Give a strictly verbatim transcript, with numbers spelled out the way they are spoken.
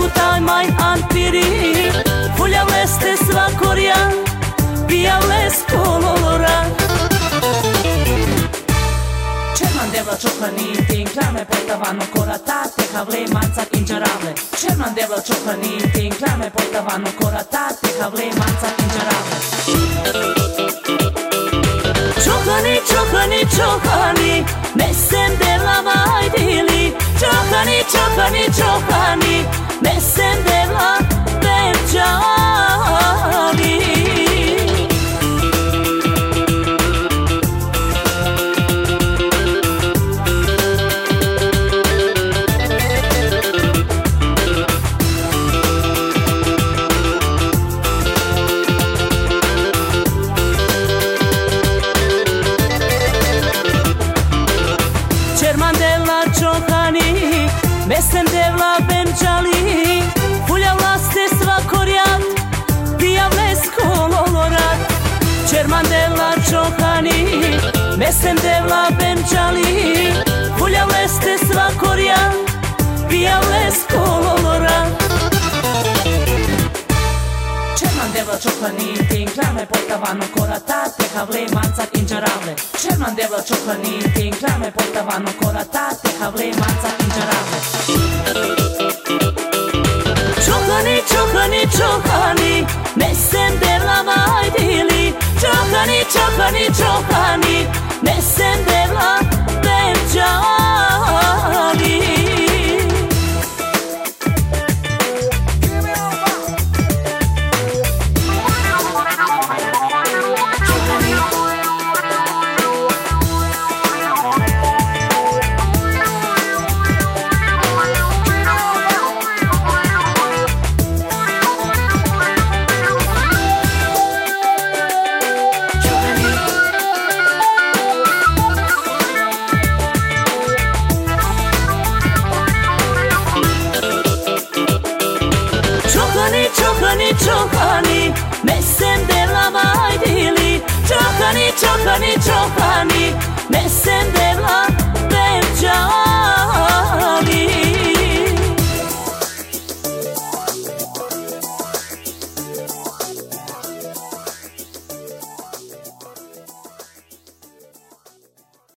taj mein Antiri, Fulja veste svakorja, Pia les kolora. Cerman devla ciocani, te inclame portavano coratate, Havle manzat ingerable. Cerman devla ciocani, te inclame portavano coratate, Havle manzat ingerable. Ciocani, ciocani, ciocani, Nesem devla mai dili. Ciocani, ciocani, ciocani, Nesem devla verciani. Mesem devla benčali, Fulja vlaste svakorjat, Pia vles kolorat. Cerman devla čokani, Mesem devla benčali, Fulja vlaste svakorjat, Pia vles kolorat. Cerman devla ciocani, te inclame portavano coratate, Havle manzat ingerable. Cerman devla ciocani, te inclame portavano coratate, Havle manzat ingerable. Ciocani, ciocani, ciocani, Nesem devla mai dili. Ciocani, ciocani, ciocani, Nesem devla verciani. Ciocani, ciocani, Nesem devla mai dili. Ciocani, ciocani, ciocani, Nesem devla verciani.